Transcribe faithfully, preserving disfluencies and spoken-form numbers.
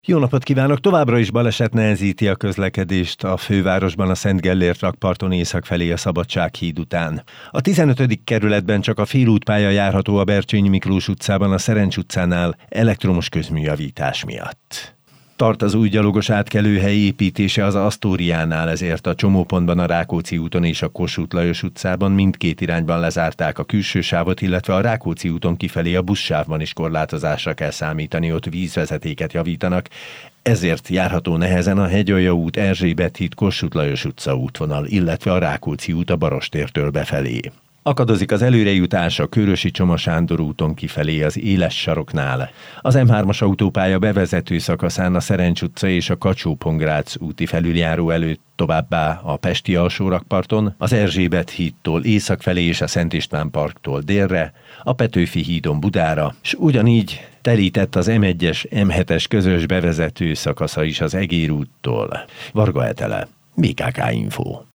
Jó napot kívánok! Továbbra is baleset nehezíti a közlekedést a fővárosban a Szent Gellért rakparton észak felé a Szabadsághíd után. A tizenötödik kerületben csak a félútpálya járható a Bercsényi Miklós utcában, a Szerencs utcánál elektromos közműjavítás miatt. Tart az új gyalogos átkelőhely építése az Asztóriánál, ezért a csomópontban a Rákóczi úton és a Kossuth Lajos utcában mindkét irányban lezárták a külső sávot, illetve a Rákóczi úton kifelé a buszsávban is korlátozásra kell számítani, ott vízvezetéket javítanak, ezért járható nehezen a Hegyalja út, Erzsébet híd, Kossuth Lajos utca útvonal, illetve a Rákóczi út a Barostértől befelé. Akadozik az előrejutás a Körösi Csoma Sándor úton kifelé az Éles saroknál. Az M hármas autópálya bevezető szakaszán a Szerencs utca és a Kacsó-Pongrác úti felüljáró előtt, továbbá a Pesti alsórakparton, az Erzsébet hídtól észak felé és a Szent István parktól délre, a Petőfi hídon Budára, és ugyanígy telített az M egyes M hetes közös bevezető szakasza is az Egér úttól. Varga Etele, bé ká ká Info.